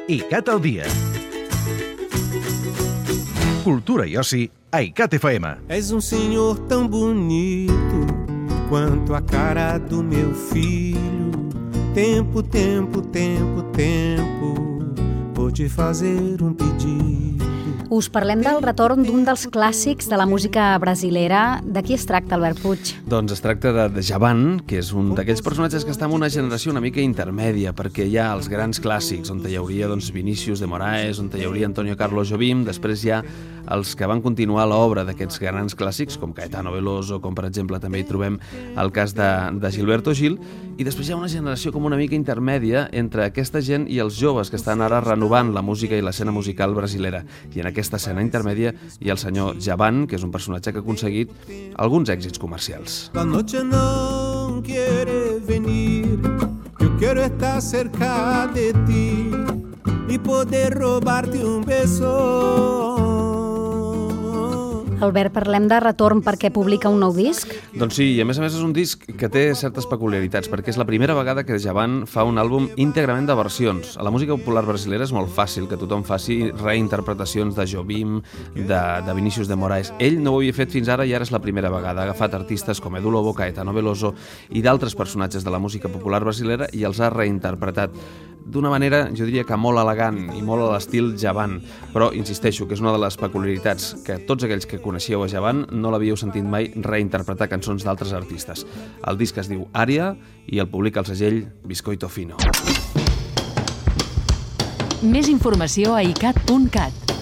ICAT al dia. Cultura e oci a ICAT FM. És senhor tão bonito quanto a cara do meu filho. Tempo, tempo, tempo, tempo, vou te fazer pedido. Us parlem del retorn d'un dels clàssics de la música brasilera. De qui es tracta, Albert Puig? Doncs es tracta de Djavan, que és un d'aquells personatges que està en una generació una mica intermèdia, perquè hi ha els grans clàssics, on hi hauria Vinícius de Moraes, on hi hauria Antonio Carlos Jobim, després hi ha els que van continuar l'obra d'aquests grans clàssics, com Caetano Veloso, com per exemple també hi trobem el cas de Gilberto Gil, i després hi ha una generació com una mica intermèdia entre aquesta gent i els joves que estan ara renovant la música i l'escena musical brasilera. I en aquesta escena intermèdia hi ha el senyor Djavan, que és un personatge que ha aconseguit alguns èxits comercials. La noche no quiere venir, yo quiero estar cerca de ti y poder robarte un beso. Albert, parlem de retorn perquè publica un nou disc? Doncs sí, i a més és un disc que té certes peculiaritats, perquè és la primera vegada que Djavan fa un àlbum íntegrament de versions. A la música popular brasilera és molt fàcil que tothom faci reinterpretacions de Jobim, de Vinícius de Moraes. Ell no ho havia fet fins ara i ara és la primera vegada. Ha agafat artistes com Edu Lobo, Caetano Veloso i d'altres personatges de la música popular brasilera i els ha reinterpretat d'una manera, jo diria que molt elegant i molt a l'estil Djavan. Però insisteixo que és una de les peculiaritats que tots aquells que coneixíeu a Djavan no l'havíeu sentit mai reinterpretar cançons d'altres artistes. El disc es diu Ària i el publica el segell Biscoito Fino. Més informació a icat.cat.